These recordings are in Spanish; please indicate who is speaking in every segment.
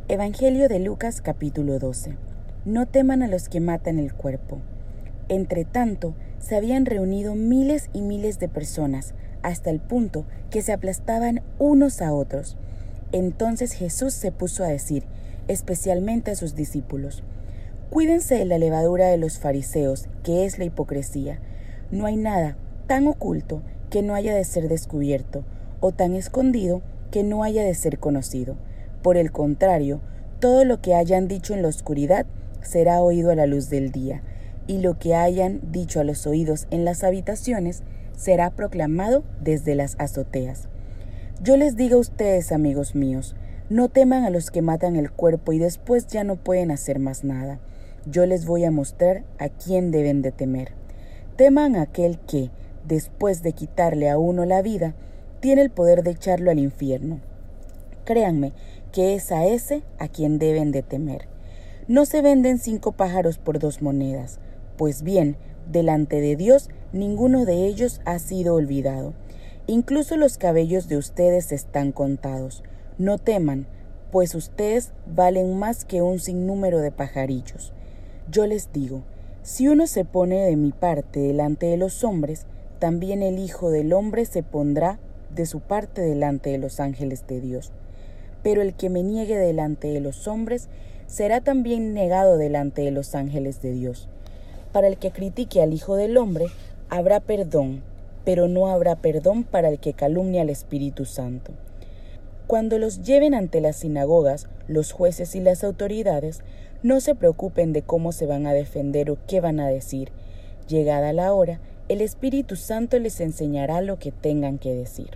Speaker 1: Evangelio de Lucas capítulo 12. No teman a los que matan el cuerpo. Entre tanto, se habían reunido miles y miles de personas, hasta el punto que se aplastaban unos a otros. Entonces Jesús se puso a decir, especialmente a sus discípulos: cuídense de la levadura de los fariseos, que es la hipocresía. No hay nada tan oculto que no haya de ser descubierto, o tan escondido que no haya de ser conocido. Por el contrario, todo lo que hayan dicho en la oscuridad será oído a la luz del día, y lo que hayan dicho a los oídos en las habitaciones será proclamado desde las azoteas. Yo les digo a ustedes, amigos míos, no teman a los que matan el cuerpo y después ya no pueden hacer más nada. Yo les voy a mostrar a quién deben de temer. Teman a aquel que, después de quitarle a uno la vida, tiene el poder de echarlo al infierno. Créanme que es a ese a quien deben de temer. No se venden 5 pájaros por 2 monedas. Pues bien, delante de Dios ninguno de ellos ha sido olvidado. Incluso los cabellos de ustedes están contados. No teman, pues ustedes valen más que un sinnúmero de pajarillos. Yo les digo, si uno se pone de mi parte delante de los hombres, también el Hijo del Hombre se pondrá de su parte delante de los ángeles de Dios. Pero el que me niegue delante de los hombres, será también negado delante de los ángeles de Dios. Para el que critique al Hijo del Hombre, habrá perdón, pero no habrá perdón para el que calumnia al Espíritu Santo. Cuando los lleven ante las sinagogas, los jueces y las autoridades, no se preocupen de cómo se van a defender o qué van a decir. Llegada la hora, el Espíritu Santo les enseñará lo que tengan que decir.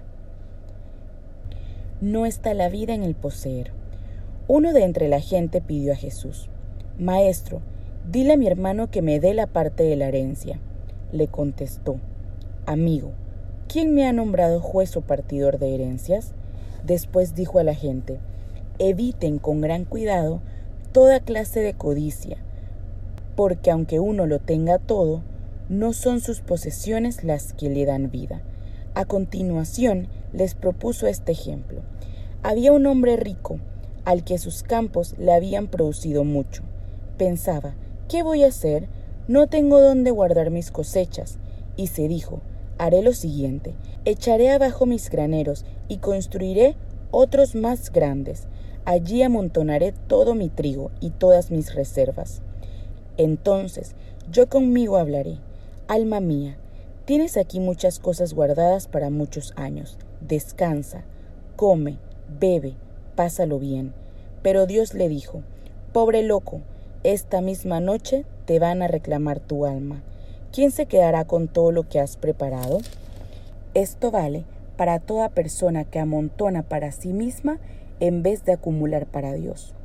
Speaker 1: No está la vida en el poseer. Uno de entre la gente pidió a Jesús: Maestro, dile a mi hermano que me dé la parte de la herencia. Le contestó: Amigo, ¿quién me ha nombrado juez o partidor de herencias? Después dijo a la gente: eviten con gran cuidado toda clase de codicia, porque aunque uno lo tenga todo, no son sus posesiones las que le dan vida. A continuación les propuso este ejemplo. Había un hombre rico, al que sus campos le habían producido mucho. Pensaba: ¿qué voy a hacer? No tengo dónde guardar mis cosechas. Y se dijo: haré lo siguiente, echaré abajo mis graneros y construiré otros más grandes. Allí amontonaré todo mi trigo y todas mis reservas. Entonces yo conmigo hablaré: alma mía, tienes aquí muchas cosas guardadas para muchos años. Descansa, come, bebe, pásalo bien. Pero Dios le dijo: pobre loco, esta misma noche te van a reclamar tu alma. ¿Quién se quedará con todo lo que has preparado? Esto vale para toda persona que amontona para sí misma en vez de acumular para Dios.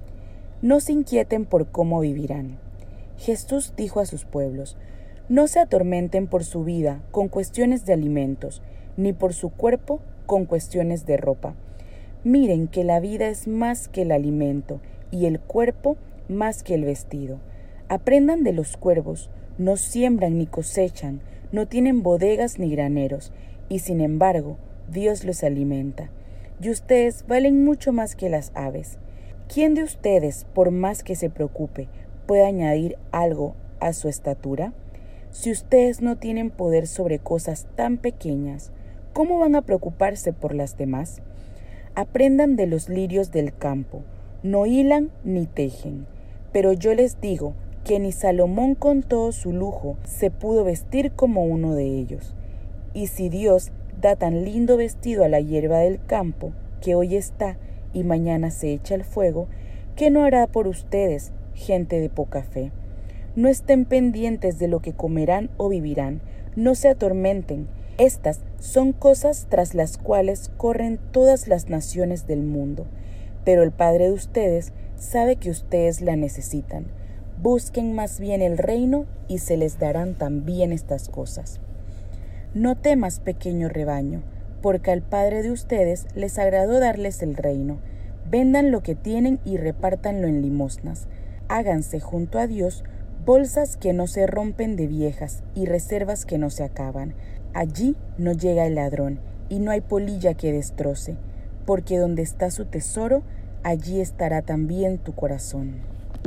Speaker 1: No se inquieten por cómo vivirán. Jesús dijo a sus pueblos: no se atormenten por su vida con cuestiones de alimentos, ni por su cuerpo con cuestiones de ropa. Miren que la vida es más que el alimento y el cuerpo más que el vestido. Aprendan de los cuervos, no siembran ni cosechan, no tienen bodegas ni graneros, y sin embargo, Dios los alimenta. Y ustedes valen mucho más que las aves. ¿Quién de ustedes, por más que se preocupe, puede añadir algo a su estatura? Si ustedes no tienen poder sobre cosas tan pequeñas, ¿cómo van a preocuparse por las demás? Aprendan de los lirios del campo, no hilan ni tejen. Pero yo les digo que ni Salomón con todo su lujo se pudo vestir como uno de ellos. Y si Dios da tan lindo vestido a la hierba del campo, que hoy está y mañana se echa al fuego, ¿qué no hará por ustedes, gente de poca fe? No estén pendientes de lo que comerán o vivirán, no se atormenten. Estas son cosas tras las cuales corren todas las naciones del mundo, pero el Padre de ustedes sabe que ustedes la necesitan. Busquen más bien el reino y se les darán también estas cosas. No temas, pequeño rebaño, porque al Padre de ustedes les agradó darles el reino. Vendan lo que tienen y repártanlo en limosnas. Háganse junto a Dios bolsas que no se rompen de viejas y reservas que no se acaban. Allí no llega el ladrón y no hay polilla que destroce, porque donde está su tesoro, allí estará también tu corazón.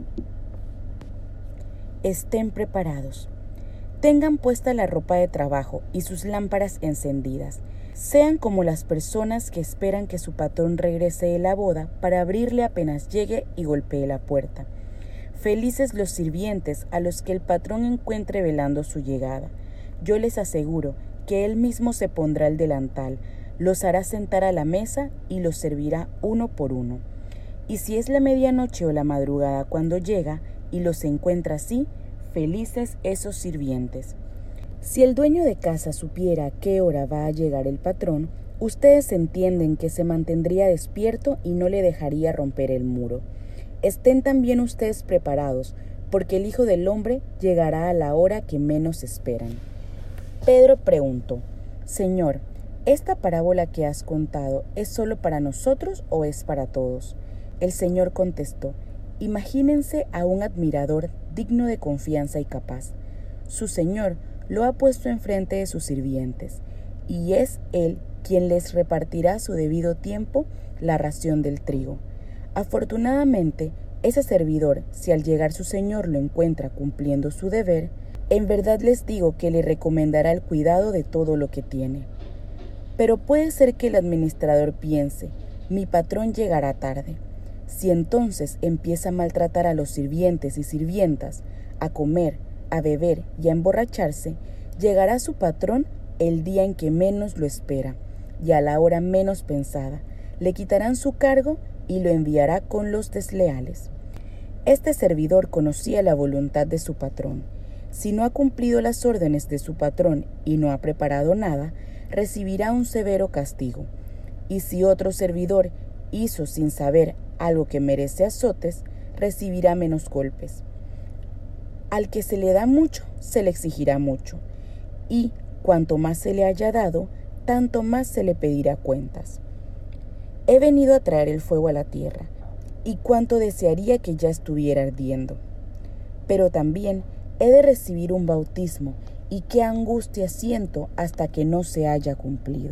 Speaker 1: Estén preparados. Tengan puesta la ropa de trabajo y sus lámparas encendidas. Sean como las personas que esperan que su patrón regrese de la boda para abrirle apenas llegue y golpee la puerta. Felices los sirvientes a los que el patrón encuentre velando su llegada. Yo les aseguro que él mismo se pondrá el delantal, los hará sentar a la mesa y los servirá uno por uno. Y si es la medianoche o la madrugada cuando llega y los encuentra así, felices esos sirvientes. Si el dueño de casa supiera a qué hora va a llegar el patrón, ustedes entienden que se mantendría despierto y no le dejaría romper el muro. Estén también ustedes preparados, porque el Hijo del Hombre llegará a la hora que menos esperan. Pedro preguntó: Señor, ¿esta parábola que has contado es solo para nosotros o es para todos? El Señor contestó: Imagínense a un admirador digno de confianza y capaz. Su Señor lo ha puesto enfrente de sus sirvientes, y es Él quien les repartirá a su debido tiempo la ración del trigo. Afortunadamente, ese servidor, si al llegar su Señor lo encuentra cumpliendo su deber, en verdad les digo que le recomendará el cuidado de todo lo que tiene. Pero puede ser que el administrador piense: mi patrón llegará tarde. Si entonces empieza a maltratar a los sirvientes y sirvientas, a comer, a beber y a emborracharse, llegará su patrón el día en que menos lo espera y a la hora menos pensada. Le quitarán su cargo y lo enviará con los desleales. Este servidor conocía la voluntad de su patrón. Si no ha cumplido las órdenes de su patrón y no ha preparado nada, recibirá un severo castigo. Y si otro servidor hizo sin saber algo que merece azotes, recibirá menos golpes. Al que se le da mucho, se le exigirá mucho, y cuanto más se le haya dado, tanto más se le pedirá cuentas. He venido a traer el fuego a la tierra, y cuánto desearía que ya estuviera ardiendo. Pero también he de recibir un bautismo, y qué angustia siento hasta que no se haya cumplido.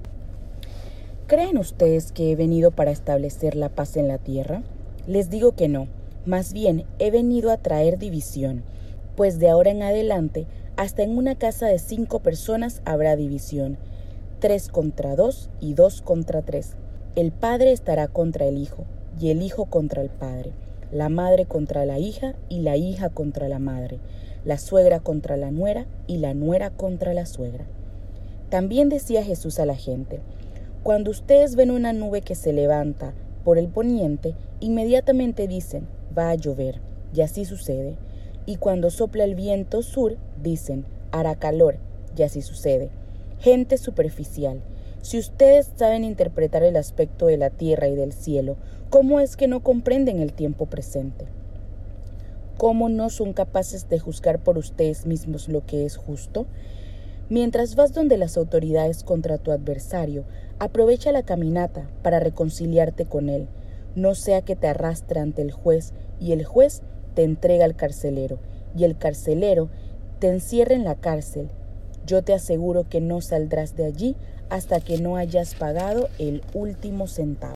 Speaker 1: ¿Creen ustedes que he venido para establecer la paz en la tierra? Les digo que no. Más bien, he venido a traer división, pues de ahora en adelante, hasta en una casa de 5 personas habrá división, 3 contra 2 y 2 contra 3. El padre estará contra el hijo, y el hijo contra el padre, la madre contra la hija y la hija contra la madre, la suegra contra la nuera y la nuera contra la suegra. También decía Jesús a la gente: cuando ustedes ven una nube que se levanta por el poniente, inmediatamente dicen: va a llover, y así sucede. Y cuando sopla el viento sur, dicen: hará calor, y así sucede. Gente superficial, si ustedes saben interpretar el aspecto de la tierra y del cielo, ¿cómo es que no comprenden el tiempo presente? ¿Cómo no son capaces de juzgar por ustedes mismos lo que es justo? Mientras vas donde las autoridades contra tu adversario, aprovecha la caminata para reconciliarte con él. No sea que te arrastre ante el juez y el juez te entrega al carcelero y el carcelero te encierra en la cárcel. Yo te aseguro que no saldrás de allí hasta que no hayas pagado el último centavo.